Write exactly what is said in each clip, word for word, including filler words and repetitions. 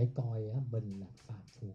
phải coi á, mình là phàm phu.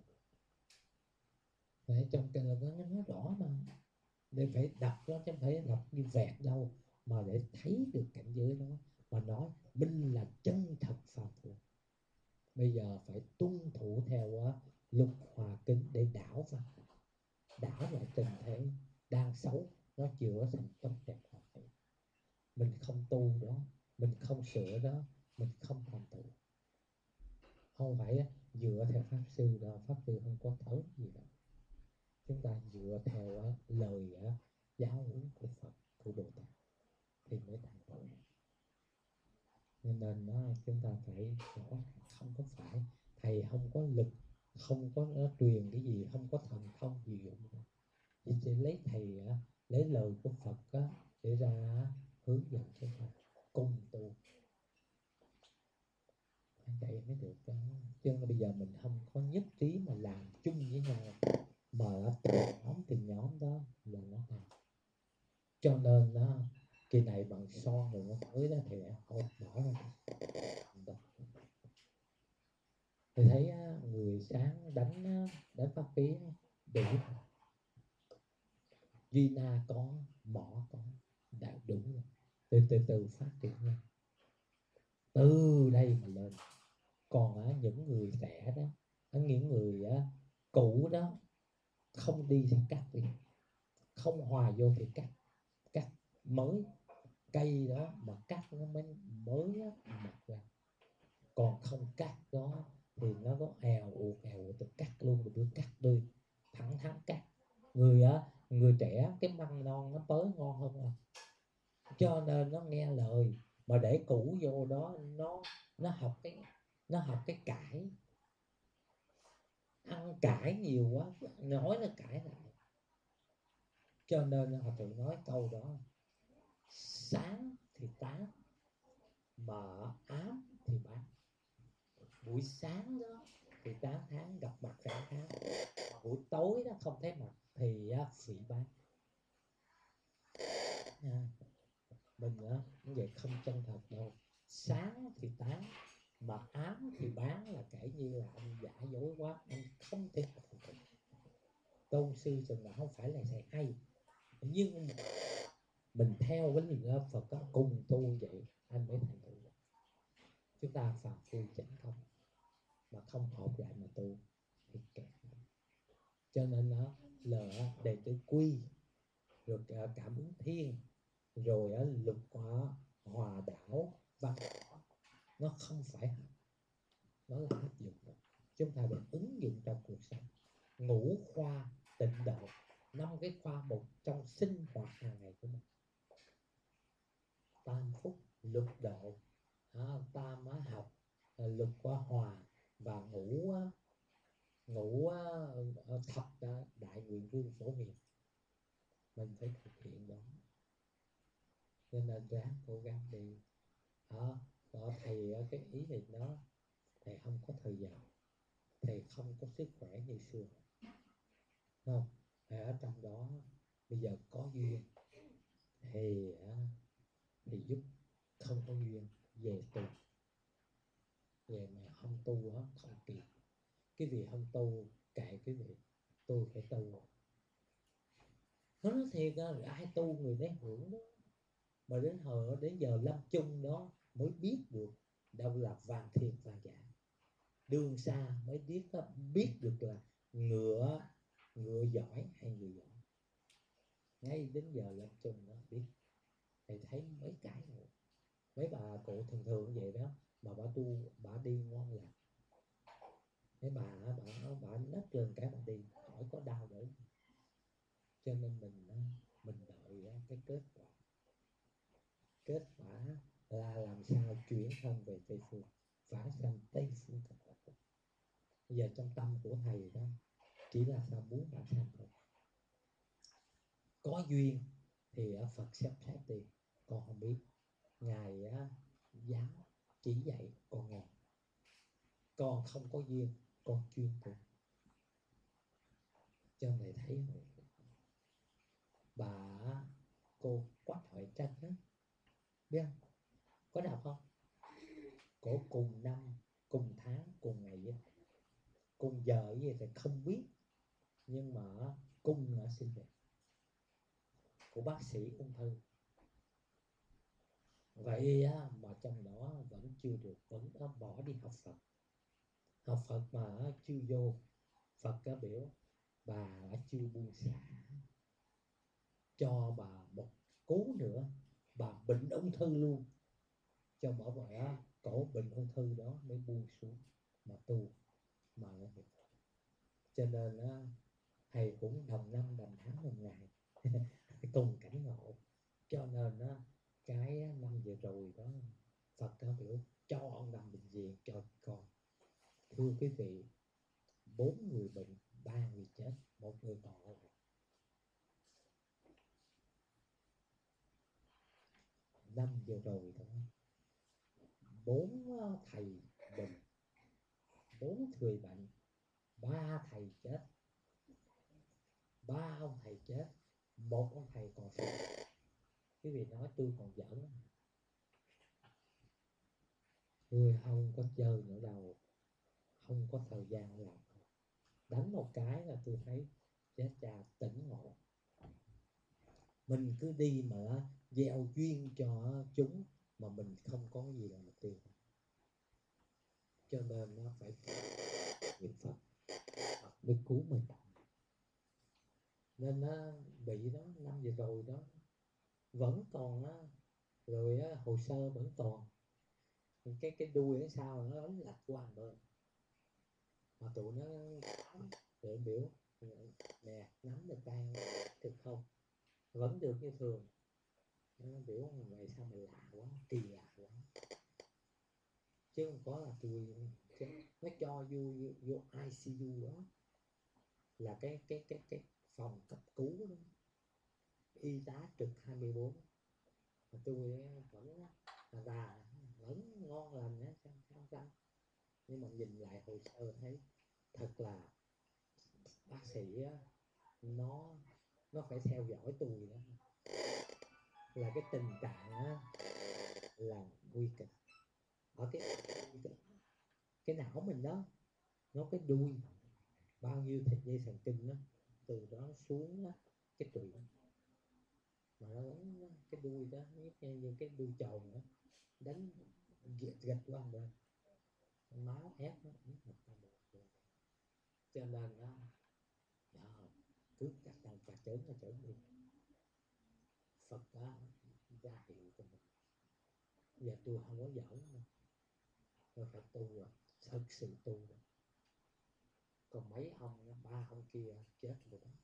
Để trong kinh là nó nói rõ mà, để phải đọc đó chứ không phải đọc như vẹt đâu, mà để thấy được cảnh giới đó, mà nói mình là chân thật phàm phu. Bây giờ phải tuân thủ theo uh, lục hòa kính để đảo vào, đảo lại tình thế đang xấu, nó chữa thành tốt đẹp hoàn hảo. Mình không tu đó, mình không sửa đó, mình không thành tựu. Không phải uh, dựa theo pháp sư đó, pháp sư không có thấu gì đâu. Chúng ta dựa theo uh, lời uh, giáo huấn của Phật, của Bồ Tát thì mới thành tựu. Nên nên nó chúng ta phải rõ, không có phải thầy không có lực, không có nó truyền cái gì, không có thần thông gì dụng, chỉ, chỉ lấy thầy lấy lời của Phật á, để ra hướng dẫn chúng ta cùng tu, vậy mới được đó. Chứ bây giờ mình không có nhất trí mà làm chung với nhau, mà từng nhóm từng nhóm đó là nó hay. Cho nên đó, kỳ này bằng son rồi nó tới đó thì không bỏ ra. Thì thấy người sáng đánh đánh pháp khí đủ, Gina có, mỏ có, đã đủ rồi. Từ từ từ phát triển lên, từ đây mà lên. Còn á, những người trẻ đó, những người á, cũ đó, không đi thì cắt đi, không hòa vô thì cắt, cắt mới cây đó mà cắt nó mới mới á, mọc ra. Còn không cắt đó thì nó có èo ụt èo ụt, tôi cắt luôn, tôi cứ cắt tươi, thẳng thắn cắt. Người á, người trẻ cái măng non nó tới ngon hơn à, cho nên nó nghe lời. Mà để cũ vô đó, nó nó học cái nó học cái cải, ăn cải nhiều quá, nói nó cải lại. Cho nên họ tự nói câu đó: sáng thì tán, mà ám thì bán. Buổi sáng đó thì tán thán gặp mặt cảm thán, buổi tối đó không thấy mặt thì phỉ bán. À, mình á cũng vậy, không chân thật đâu. Sáng thì tán mà ám thì bán, là kể như là anh giả dối quá, anh không thể thành tựu. Tôn sư chừng là không phải là thầy hay, nhưng mình theo cái lý Phật đó, cùng tu vậy anh mới thành tựu. Chúng ta phàm phu chẳng không, mà không hợp lại mà tu thì kẹt. Cho nên nó là đệ tử quy, rồi cảm ứng thiên, rồi lục hòa, hòa đảo văn, nó không phải học, nó là áp dụng. Chúng ta được ứng dụng trong cuộc sống. Ngũ khoa tịnh độ, năm cái khoa một trong sinh hoạt hàng ngày của mình. Tam phúc lục độ, à, tam á, học, lục qua hòa, và ngũ ngũ thập đại nguyện vương phổ hiền. Mình phải thực hiện đó, nên là ráng cố gắng đi. Đó, đó thầy cái ý này nó, thầy không có thời gian, thầy không có sức khỏe như xưa, không? Thầy ở trong đó bây giờ có duyên thì thì giúp, không có duyên về tu, về mà không tu đó không kịp. Cái gì không tu kệ cái gì, tôi phải tu. Nó nói thiệt á, ai tu người đấy hưởng đó. Mà đến hồi đến giờ lâm chung đó mới biết được đâu là vàng thiệt vàng giả. Đường xa mới biết biết được là ngựa ngựa giỏi hay người giỏi. Ngay đến giờ lâm chung đó biết. Thầy thấy mấy cái rồi, mấy bà cụ thường thường vậy đó, mà bà tu bà đi ngon lành. Mấy bà bà bà nấc lên cái bà đi, khỏi có đau đớn. Cho nên mình mình đợi cái kết quả. Kết quả là làm sao chuyển thân về Tây Phương, phá sanh Tây Phương cực lạc. Bây giờ trong tâm của thầy đó chỉ là sao muốn bản sanh thôi. Có duyên thì Phật sắp xếp đi, con không biết. Ngài giáo chỉ dạy con nghe, con không có duyên con chuyên tu. Cho thầy thấy bà cô Quách Huệ Trân đó, biết không? Có đọc không? Cổ cùng năm, cùng tháng, cùng ngày ấy. cùng vợ gì thì không biết, nhưng mà cung ở xinh đẹp của bác sĩ ung thư. Vậy á, mà trong đó vẫn chưa được, vẫn bỏ đi học Phật. Học Phật mà chưa vô Phật cái biểu bà đã chưa buông xả, cho bà một cú nữa bà bệnh ung thư luôn, cho bỏ vợ cổ bệnh ung thư đó mới buông xuống mà tu mà nó được. Cho nên á, thầy cũng đồng năm đồng tháng một ngày cùng cảnh ngộ. Cho nên á, cái năm vừa rồi đó Phật có biểu cho ông nằm bệnh viện cho con. Thưa quý vị, bốn người bệnh, ba người chết, một người còn lại. Năm vừa rồi đó, bốn thầy bệnh, bốn người bệnh, ba thầy chết, ba ông thầy chết, một ông thầy còn sống. Quý vị nói tôi còn giỡn, người không có chơi nữa đâu, không có thời gian làm. Đánh một cái là tôi thấy chết cha tỉnh ngộ. Mình cứ đi mà gieo duyên cho chúng mà mình không có gì là mục tiêu. Cho nên nó phải niệm Phật, Phật mới cứu mình. Nên nó bị đó năm vừa rồi đó vẫn còn á, rồi á, hồ sơ vẫn còn cái cái đuôi ở sau nó đánh lệch qua một bên mà tụi nó tự biểu nè nắm được tay được không, vẫn được như thường. Nó biểu vậy sao mày lạ quá, kỳ lạ quá, chứ không có là tôi nó cho vô vô, vô i xê u đó là cái cái cái cái phòng cấp cứu đó, y tá trực hai mươi bốn mà tôi vẫn là già vẫn ngon lành á, không không sao. Nhưng mà nhìn lại hồ sơ thấy thật là bác sĩ á, nó nó phải theo dõi tôi đó, là cái tình trạng á, là nguy kịch ở cái cái não mình đó, nó cái đuôi bao nhiêu thịt dây thần kinh đó từ đó xuống đó, cái tụy mà nó đánh cái đuôi đó như cái đuôi tròn đó đánh gạch gạch qua bên máu ép nó cho nên đó, đó cứ cắt đầu cà chớn là chớn đi. Phật đã ra hiệu cho mình. Giờ tôi không có giỡn đâu, tôi phải tu rồi, thật sự tu rồi. Còn mấy ông, ba ông kia chết rồi đó.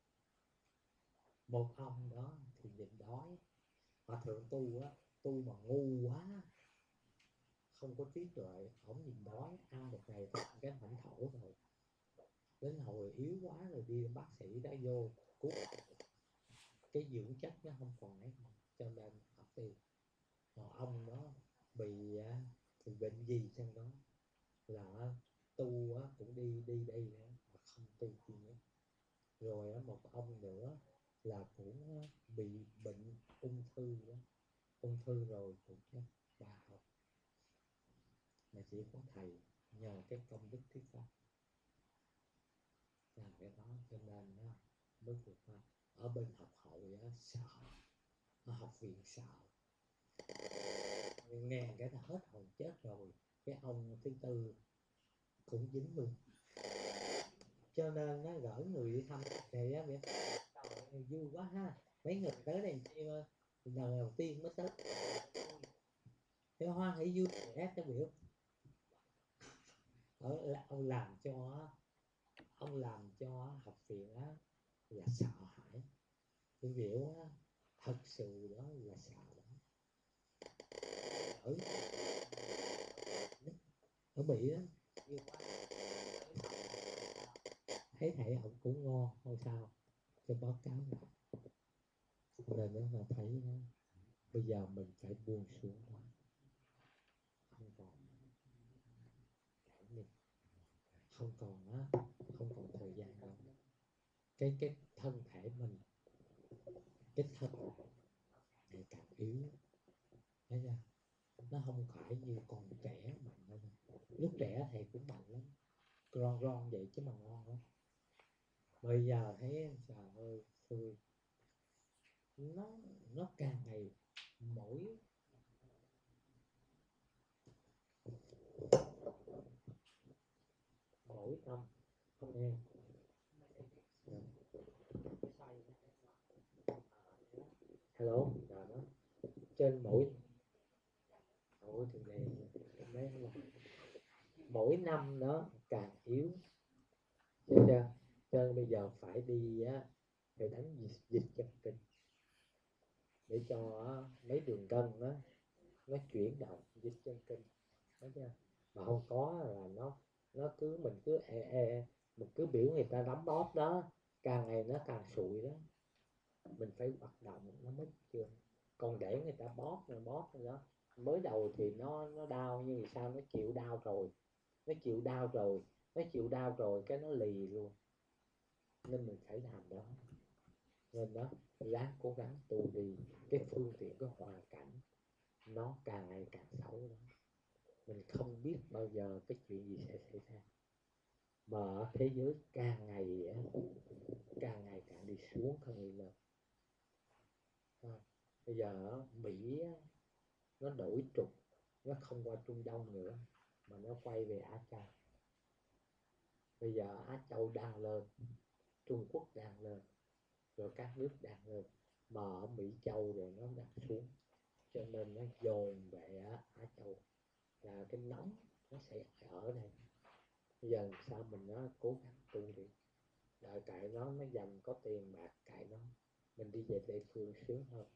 Một ông đó thì nhịn đói, hòa thượng tu á, tu mà ngu quá, không có trí tuệ, ổng nhìn đói ăn một ngày cái hổng thổ rồi, đến hồi yếu quá rồi đi bác sĩ đã vô cứu cái dưỡng chất nó không còn ấy, cho nên học đi. Còn ông đó bị thì bệnh gì trong đó là tu á, cũng đi đi đây nữa mà không tu chi nữa. Rồi một ông nữa là cũng bị bệnh ung thư đó, ung thư rồi cũng chết. Ba ông mà chỉ có thầy nhờ cái công đức thuyết pháp làm cái đó, cho nên nó mới vượt qua. Ở bên học hội á, sợ, ở học viện sợ, nghe cái là hết hồn chết rồi. Cái ông thứ tư cũng dính luôn, cho nên nó gửi người đi thăm này á, vậy vui quá ha, mấy người tới đây chi mà lần đầu tiên mới tới cái hoa hỷ vui vẻ cái biểu ở ông làm cho ông làm cho học viện á là sợ hãi. Cái biểu á, thật sự đó là sợ lắm. Ở ở Mỹ á thấy thầy ông cũng ngon không sao, cho báo cáo này. Nên nó là thấy nó, bây giờ mình phải buông xuống đó, không còn không còn á, không còn thời gian đâu. Cái cái thân thể mình, cái thân ngày càng yếu, thấy chưa? Nó không phải như còn trẻ mạnh đâu. Lúc trẻ thầy cũng mạnh lắm, ron ron đông vậy chứ mà ngon lắm. Bây giờ thấy trời ơi xui, nó nó càng ngày mỗi mỗi năm không nghe. Hello, rồi đó. Trên mỗi mỗi thì này mấy là mỗi năm nó càng yếu, chứ chưa? Cho nên bây giờ phải đi á, phải đánh dịch, dịch chân kinh để cho á, mấy đường gân đó nó chuyển động, dịch chân kinh, thấy chưa? Mà không có là nó nó cứ mình cứ e, e, mình cứ biểu người ta đấm bóp đó, càng ngày nó càng sụi đó. Mình phải hoạt động nó mới chưa. Còn để người ta bóp rồi bóp rồi đó, mới đầu thì nó nó đau, nhưng vì sao nó chịu đau rồi, nó chịu đau rồi nó chịu đau rồi cái nó lì luôn. Nên mình phải làm đó. Nên đó, ráng cố gắng tu đi. Cái phương tiện, cái hoàn cảnh nó càng ngày càng xấu đó. Mình không biết bao giờ cái chuyện gì sẽ xảy ra, mà ở thế giới càng ngày càng ngày càng đi xuống, không đi lên. À, bây giờ Mỹ nó đổi trục, nó không qua Trung Đông nữa mà nó quay về Á Châu. Bây giờ Á Châu đang lên, Trung Quốc đang lên, rồi các nước đang lên, mà ở Mỹ Châu rồi nó đang xuống, cho nên nó dồn về Á Châu là cái nóng nó sẽ ở đây. Bây giờ làm sao mình nó cố gắng tu đi, đợi cậy nó nó dành có tiền bạc cậy nó, mình đi về địa phương sướng hơn.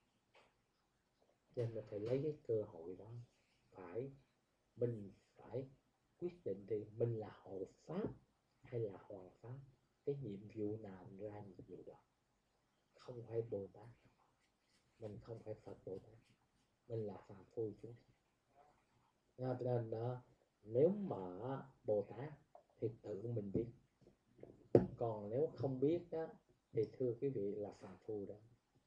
Cho nên mình phải lấy cái cơ hội đó, phải mình phải quyết định đi, mình là hộ pháp hay là hoàng pháp. Cái nhiệm vụ nào mình ra nhiệm vụ đó, không phải Bồ Tát, mình không phải Phật Bồ Tát, mình là phàm phu chúng sinh. Nên đó, nếu mà Bồ Tát thì tự mình biết, còn nếu không biết đó thì thưa quý vị là phàm phu đó.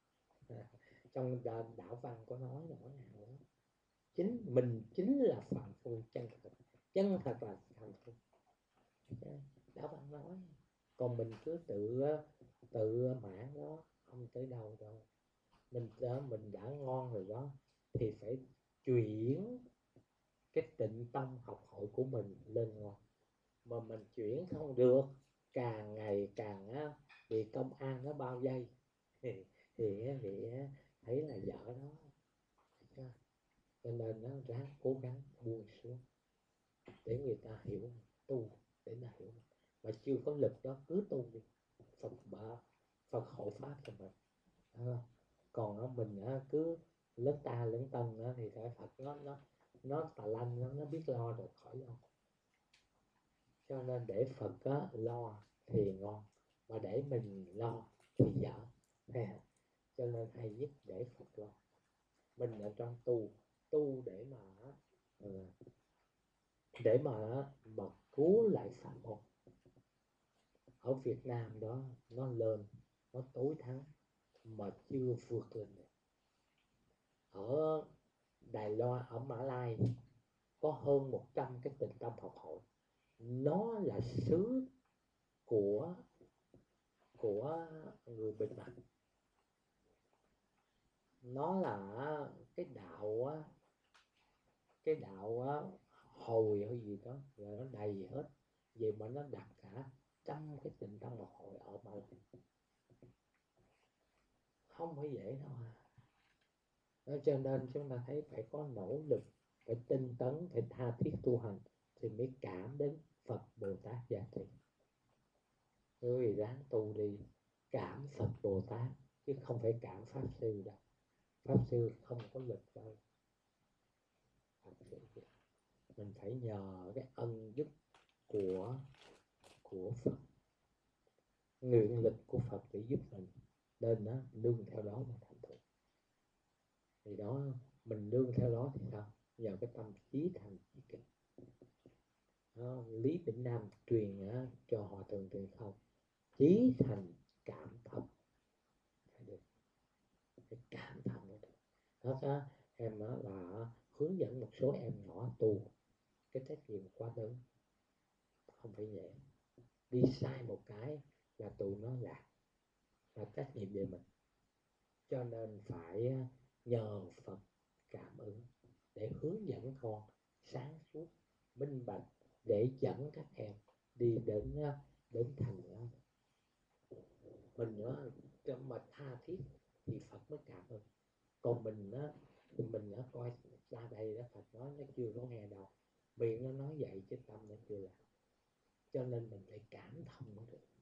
Trong đạo văn có nói rõ ràng đó, chính mình chính là phàm phu chân thật, chân thật là phàm phu. Đạo văn nói, còn mình cứ tự tự mãn đó, không tới đâu đâu. Mình đã mình đã ngon rồi đó thì phải chuyển cái tịnh tâm học hỏi của mình lên ngon. Mà mình chuyển không được, càng ngày càng á, bị công an nó bao vây thì thì, thì thấy là vợ đó. Cho nên nó ráng cố gắng buông xuống để người ta hiểu, tu để mà hiểu. Mà chưa có lực đó cứ tu đi, Phật bả Phật hộ pháp cho mình. À, còn đó, mình á, cứ lớn ta lớn tân đó, thì phải Phật nó nó nó tà lanh, nó, nó biết lo rồi khỏi lo. Cho nên để Phật á, lo thì ngon, mà để mình lo thì dở. Cho nên hay nhất để Phật lo. Mình ở trong tu tu để mà để mà mà cứu lại pháp môn. Ở Việt Nam đó nó lên, nó tối thắng mà chưa vượt lên được. Ở Đài Loan, ở Mã Lai có hơn một trăm cái tịnh tâm học hội. Nó là xứ của của người Bình Mặt. Nó là cái đạo á, cái đạo á, hồi hay gì đó là nó đầy hết. Vậy mà nó đặt cả trăm cái tịnh tâm học hội ở Mã Lai. Không phải dễ đâu à. Đó, cho nên chúng ta thấy phải có nỗ lực, phải tinh tấn, phải tha thiết tu hành thì mới cảm đến Phật Bồ Tát giá trị. Người ráng tu đi, cảm Phật Bồ Tát chứ không phải cảm Pháp Sư đâu. Pháp Sư không có lực đâu. Thật sự mình phải nhờ cái ân đức của của Phật, nguyện lực của Phật để giúp mình, nên đó nương theo đó mà thành tựu. Thì đó mình nương theo đó thì sao? Nhờ cái tâm trí thành trí kịch. Đó, Lý Bỉnh Nam truyền á, cho họ thường truyền không, trí thành cảm thông phải được, phải cảm thông mới được. Đó á, em á, là hướng dẫn một số em nhỏ tu, cái trách nhiệm quá lớn, không phải dễ. đi sai một cái là tụi nó lạc, là trách nhiệm về mình. Cho nên phải nhờ Phật cảm ứng để hướng dẫn con sáng suốt, minh bạch, để dẫn các em đi đến đến thành đó. Mình nó mà tha thiết thì Phật mới cảm ứng. Còn mình á, thì mình nó coi ra đây đó, Phật nói nó chưa có nghe đâu, miệng nó nói vậy chứ tâm nó chưa làm. Cho nên mình phải cảm thông nó được,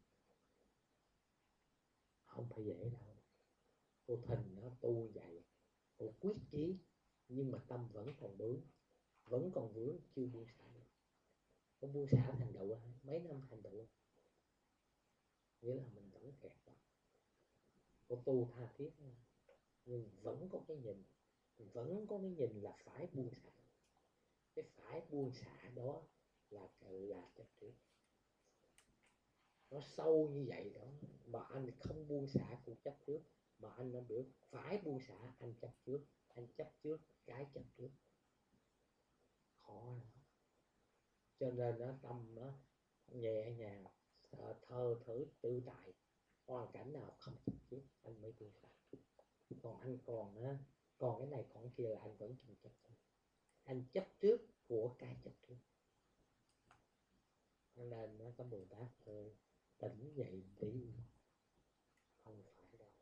không phải dễ đâu. Cô Thìn nó tu vậy, cô quyết chí, nhưng mà tâm vẫn còn vướng, vẫn còn vướng, chưa buông xả được. Có buông xả thành tựu mấy năm thành tựu, nghĩa là mình vẫn kẹt đó. Cô tu tha thiết nhưng vẫn có cái nhìn, vẫn có cái nhìn là phải buông xả. Cái phải buông xả đó là là chấp trước. Nó sâu như vậy đó, mà anh không buông xả cũng chấp trước, mà anh nó biểu phải buông xả, anh chấp trước, anh chấp trước cái chấp trước, khó lắm. Cho nên nó tâm nó nhẹ nhàng, thơ thới tự tại, hoàn cảnh nào không chấp trước anh mới buông xả. Còn anh còn á, còn cái này còn cái kia là anh vẫn còn chấp trước, anh chấp trước của cái chấp trước. Nên nó có Bồ Tát ơi, tỉnh dậy tí, không phải đâu.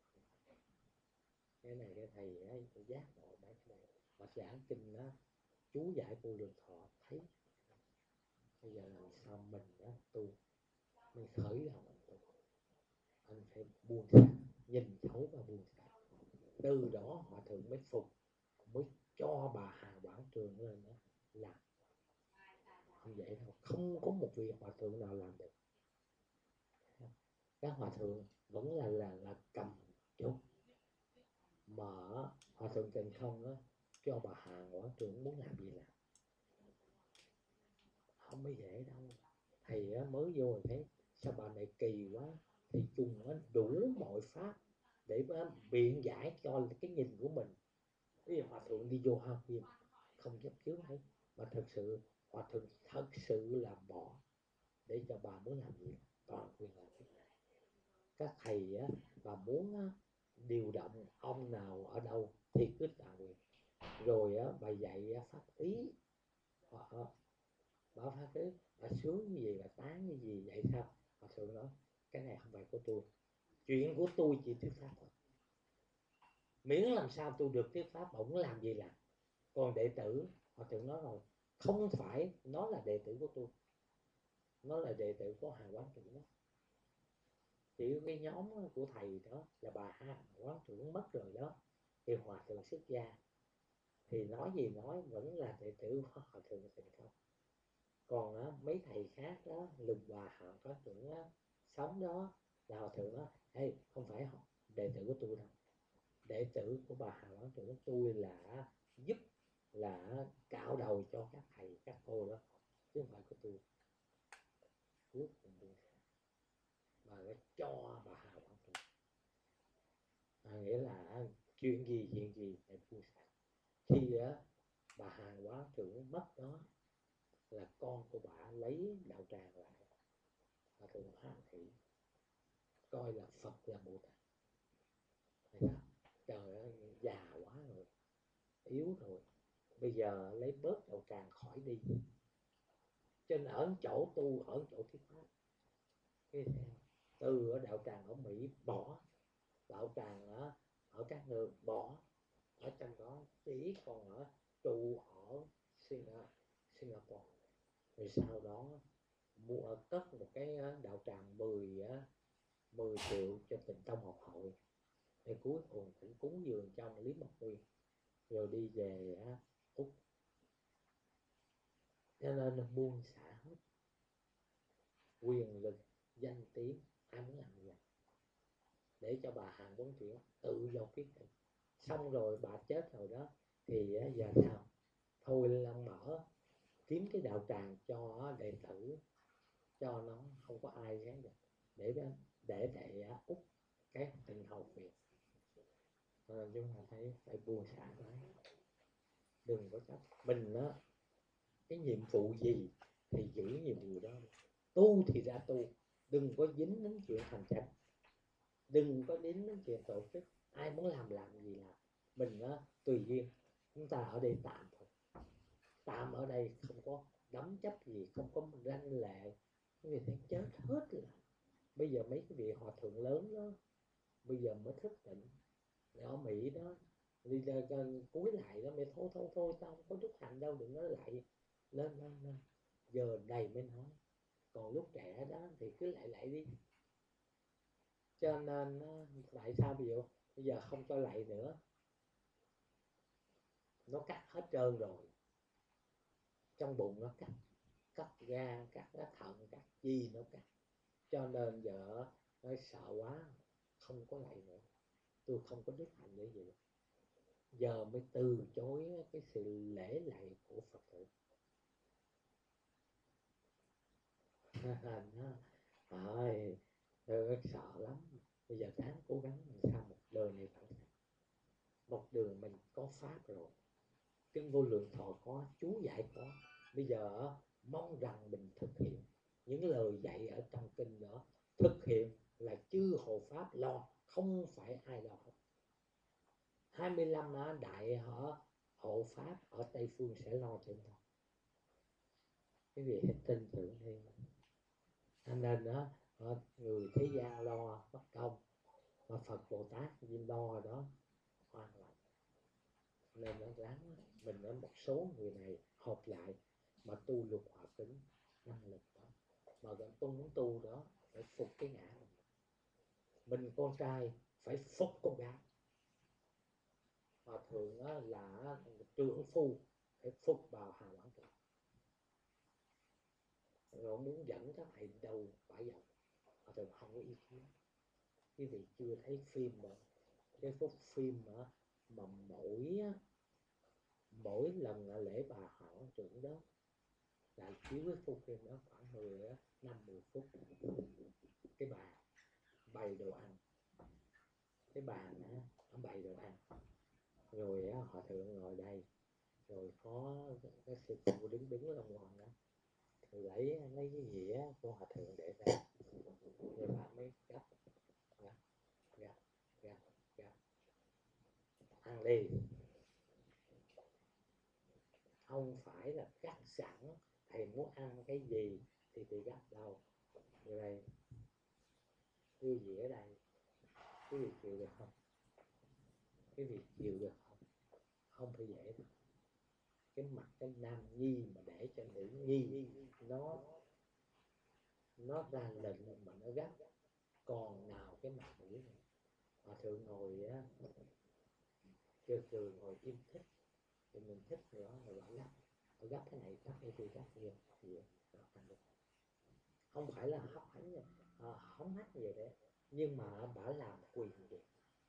Cái này cái thầy ấy giác ngộ mấy cái này, mà giảng kinh đó, chú giải Vô Lượng Thọ thấy bây giờ làm sao mình đó tu, mình khởi đầu mình tu, anh phải buông xả, nhìn thấu và buông xả. Từ đó Hòa Thượng mới phục, mới cho bà Hà Quảng Trường lên đó làm. Không vậy đâu, không có một vị Hòa Thượng nào làm được. Các Hòa Thượng vẫn là là là cầm chốt, mà Hòa Thượng Tịnh Không đó, cho bà Hà Quảng Trường muốn làm gì làm, không mới dễ đâu. Thầy mới vô rồi thấy sao bà này kỳ quá, thì chung nó đủ mọi pháp để mà biện giải cho cái nhìn của mình. Ví dụ Hòa Thượng đi vô Hoa Nghiêm không chấp trước hết, mà thật sự Hòa Thượng thật sự là bỏ để cho bà muốn làm gì toàn quyền làm việc. Các thầy á, bà muốn á, điều động ông nào ở đâu thì cứ toàn quyền. Rồi á, bà dạy pháp ý, bà, bà pháp ý, bà sướng như gì, bà tán như gì, vậy sao? Hòa Thượng nói cái này không phải của tôi, chuyện của tôi chỉ thuyết pháp thôi, miễn làm sao tôi được thuyết pháp, ổng làm gì làm. Còn đệ tử, Hòa Thượng nói rồi, không phải nó là đệ tử của tôi, nó là đệ tử của Hà Quán Trưởng đó. Chỉ cái nhóm của thầy đó là bà Hà Quán Trưởng mất rồi đó, thì Hòa Thượng xuất gia, thì nói gì nói vẫn là đệ tử của Hòa Thượng Tịnh Không. Còn á, mấy thầy khác đó, lùng bà Hà Quán Trưởng á, sống đó là Hòa Thượng đó, hey, không phải đệ tử của tôi đâu, đệ tử của bà Hà Quán Trưởng, tôi là giúp, là cạo đầu cho các thầy các cô đó, chứ không phải của tôi. Cuối cùng buông xả, bà đã cho bà Hà Quán Trưởng, à, nghĩa là chuyện gì chuyện gì phải buông xả. Khi á, bà Hà Quán Trưởng mất đó là con của bà lấy đạo tràng lại, và thường hoan hỷ coi là Phật là Bồ Tát. Trời ơi, già quá rồi, yếu rồi, bây giờ lấy bớt đạo tràng khỏi đi, cho nên ở chỗ tu, ở chỗ thuyết pháp. Cái từ ở đạo tràng ở Mỹ bỏ, đạo tràng ở, ở các nước bỏ, ở trong đó chỉ còn ở trụ ở Singapore. Rồi sau đó mua cất một cái đạo tràng mười mười triệu cho Tịnh Tông Học Hội, thì cuối cùng cũng cúng dường trong Lý Mộc Nguyên, rồi đi về Úc. Cho nên buông xả hết, quyền lực danh tiếng ai muốn làm gì làm, để cho bà Hàn Quán Trưởng tự do quyết định. Xong rồi bà chết rồi đó, thì giờ sao thôi Long mở kiếm cái đạo tràng cho đệ tử, cho nó không có ai gán được, để để để Úc cái tình hầu việc. Nên chúng ta thấy phải buông xả đấy, đừng có chấp mình đó, cái nhiệm vụ gì thì giữ nhiệm vụ đó. Tu thì ra tu, đừng có dính đến chuyện hành tránh, đừng có dính đến chuyện tổ chức. Ai muốn làm làm gì làm, mình đó, tùy duyên. Chúng ta ở đây tạm thôi, tạm ở đây, không có đắm chấp gì, không có ranh lệ. Cái gì thấy chết hết rồi. Bây giờ mấy cái vị hòa thượng lớn đó bây giờ mới thức tỉnh, ở Mỹ đó đi ra cúi lại đó, mày thôi thôi thôi tao không có đức hạnh đâu, đừng nói lại, lên lên lên. Giờ này mới nói, còn lúc trẻ đó thì cứ lại lại đi. Cho nên tại sao ví dụ bây giờ không cho lại nữa, nó cắt hết trơn rồi, trong bụng nó cắt, cắt gan, cắt cái thận, cắt gì nó cắt. Cho nên giờ nói sợ quá, không có lại nữa, tôi không có đức hạnh để gì. Giờ mới từ chối cái sự lễ lạy của Phật tử. Rồi, tôi sợ lắm. Bây giờ ráng cố gắng làm sao một đời này phải thành. Một đường mình có pháp rồi, cái vô lượng thọ có, chú dạy có. Bây giờ mong rằng mình thực hiện những lời dạy ở trong kinh đó, thực hiện là chư hộ pháp lo, không phải ai lo hết. hai mươi lăm đại họ hộ pháp ở Tây Phương sẽ lo cho chúng ta. Cái gì hãy tin tưởng đi. Anh nên đó, người thế gian lo bất công, mà Phật Bồ Tát gì lo đó hoàn toàn. Nên nó ráng mình ở một số người này hợp lại mà tu lục hòa kính năng lực đó, mà gần tu muốn tu đó phải phục cái ngã mình. Mình con trai phải phục con gái, hòa thượng là trưởng phu phải phục vào Hà Quảng Tử. Rồi muốn dẫn các thầy đâu phải dòng, hòa thượng không có ý kiến. Quý vị chưa thấy phim mà cái phút phim mà, mà mỗi mỗi lần lễ bà họ trưởng đó là chiếu cái phút phim đó khoảng mười năm mười phút. Cái bà bày đồ ăn, cái bàn á nó bày đồ ăn, rồi á họ thượng ngồi đây, rồi có cái sư phụ đứng đứng ở ngoài đó, rồi lấy lấy cái dĩa của hòa thượng để ra, rồi bà mới gấp gấp gấp gấp gấp ăn đi. Không phải là cắt sẵn, thầy muốn ăn cái gì thì thì gấp đâu. Như đây, đưa dĩa đây, cái gì chịu được không? Cái gì chịu được không? Không phải dễ đâu. Cái mặt cái nam nhi mà để cho nữ nhi nó nó ra lệnh mà nó gấp, còn nào cái mặt mũi này. Hòa thượng ngồi á, cười cười ngồi im thích, thì mình thích nữa rồi bảo gấp, họ gấp cái này gấp cái kia gấp kia gì không phải là hấp hánh à, hóng hách gì đấy, nhưng mà bà làm quyền vậy.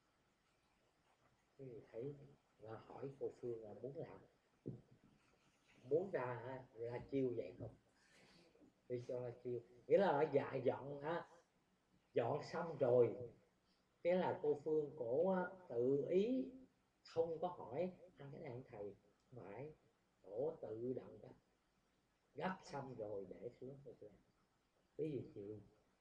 Thì thấy là hỏi cô Phương là muốn làm, muốn ra ra chiêu vậy không, đi cho ra chiêu, nghĩa là ở dạ dọn á, dọn xong rồi cái là cô Phương cổ tự ý không có hỏi ăn cái này thầy, phải cổ tự động gấp, gấp xong rồi để xuống rồi làm. Cái gì chịu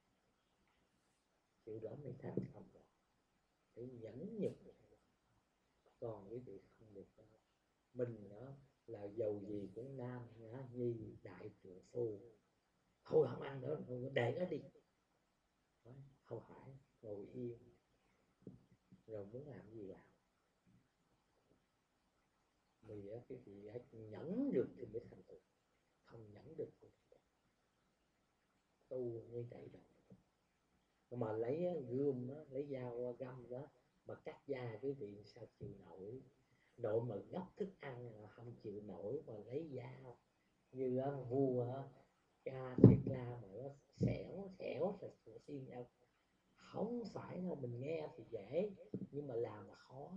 chịu đó mới thành công rồi, để nhẫn nhục. Còn quý vị không được đâu. Mình đó là giàu gì cũng nam nhá nhi đại trượng phu, thôi không ăn nữa, để nó đi. Đấy, không phải ngồi yên rồi muốn làm gì làm. Vì cái gì nhẫn được thì mới thành tựu, không nhẫn được thì tu như vậy đâu. Mà lấy gươm đó, lấy dao găm đó mà cắt da quý vị sao chịu nổi. Nội mà gấp thức ăn là không chịu nổi, mà lấy dao như uh, vua cha Thiệt La mà nó xẻo xẻo là xiên nhau. Không phải là mình nghe thì dễ, nhưng mà làm là khó.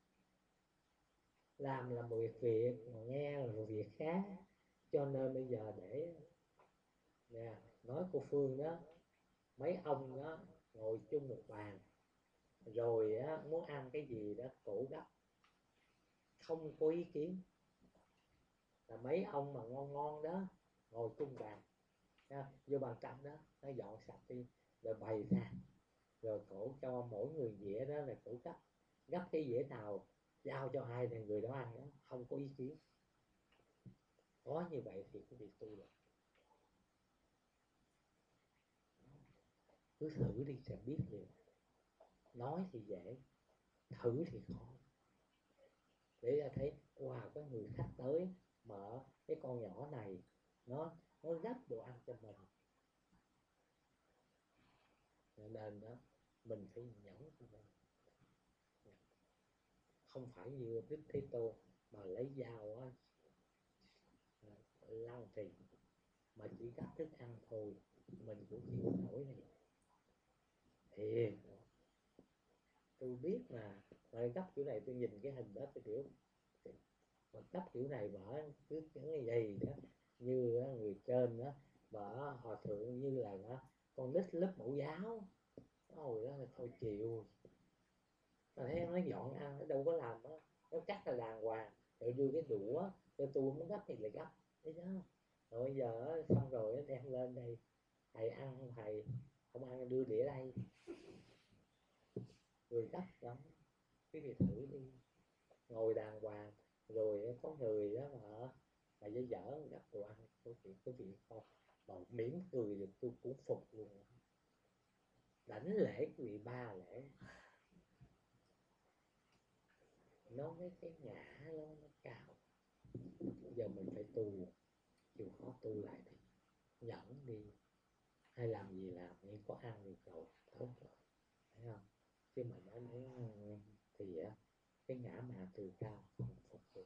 Làm là một việc, mà nghe là một việc khác. Cho nên bây giờ để nè, nói cô Phương đó, mấy ông đó ngồi chung một bàn, rồi á, muốn ăn cái gì đó cổ gấp, không có ý kiến. Là mấy ông mà ngon ngon đó ngồi chung bàn, vô bàn trong đó nó dọn sạch đi rồi bày ra, rồi cổ cho mỗi người dĩa đó là cổ gấp gấp cái dĩa nào giao cho ai thì người đó ăn đó, không có ý kiến. Có như vậy thì cái việc tu được. Cứ thử đi sẽ biết liền. Nói thì dễ, thử thì khó. Để ra thấy wow, có người khách tới mở cái con nhỏ này nó nó gấp đồ ăn cho mình, nên đó mình phải nhẫn cho mình. Không phải như Đức Thế Tôn mà lấy dao á lăng trì, mà chỉ gấp thức ăn thôi mình cũng chịu nổi này. Thiệt, tôi biết mà, mà gấp kiểu này tôi nhìn cái hình đó tôi kiểu mà gấp kiểu này mở cứ cái gì đó như người trên đó mở hòa thượng như là nó con nít lớp mẫu giáo. Ôi đó là thôi chịu. Mà thấy nó dọn ăn nó đâu có làm đó, nó cắt là đàng hoàng rồi đưa cái đũa cho tôi muốn gấp thì lại gấp thế đó. Rồi bây giờ xong rồi đem lên đây, thầy ăn không thầy, không ăn đưa đĩa đây, người gấp lắm. Cái gì thử đi, ngồi đàng hoàng rồi có người đó mà mà dở dở gấp đồ ăn có chuyện có chuyện không mà mỉm cười được tôi cũng phục luôn. Đảnh lễ quý vị ba lễ, nó mấy cái ngã nó, nó cao. Giờ mình phải tu, chịu khó tu lại đi, nhẫn đi, hay làm gì làm nhưng có ăn được rồi tốt rồi, thấy không? Chứ mình nói thì cái ngã mạn từ cao không phục được.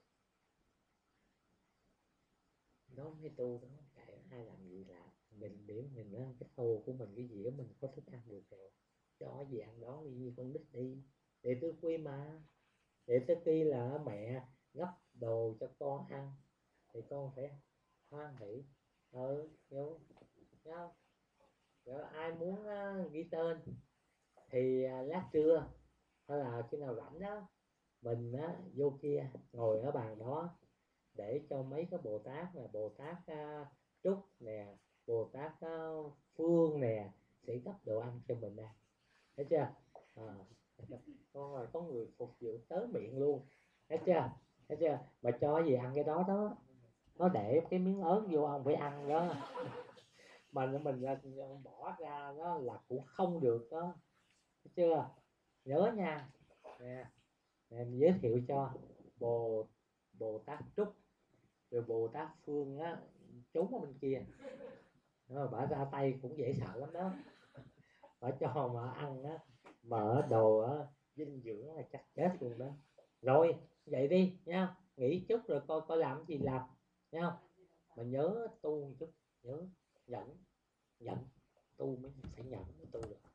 Nó mới tu đó, kệ ai làm gì làm, mình điểm mình á, cái tô của mình cái dĩa mình có thức ăn được rồi, cho gì ăn đó đi như con nít đi. Để tôi quy mà, để tới khi là mẹ gấp đồ cho con ăn thì con phải hoan hỷ. Ừ, hiểu không? Rồi ai muốn uh, ghi tên thì uh, lát trưa hay là khi nào rảnh đó mình á, vô kia ngồi ở bàn đó để cho mấy cái Bồ Tát nè, Bồ Tát uh, Trúc nè, Bồ Tát uh, Phương nè sẽ gấp đồ ăn cho mình nè, thấy chưa? À, con rồi có người phục vụ tới miệng luôn, thấy chưa? Thấy chưa? Mà cho gì ăn cái đó đó, nó để cái miếng ớt vô ông phải ăn đó, mà mình bỏ ra đó là cũng không được đó, thấy chưa? Nhớ nha. Nè, em giới thiệu cho Bồ Bồ Tát Trúc rồi Bồ Tát Phương á, trốn ở bên kia đó, bả ra tay cũng dễ sợ lắm đó, bả cho mà ăn á mà ở đồ á dinh dưỡng là chắc chết luôn đó. Rồi vậy đi nha, nghỉ chút rồi coi coi làm gì làm nha, mà nhớ tu chút, nhớ nhẫn nhẫn tu mới phải nhẫn mới tu được.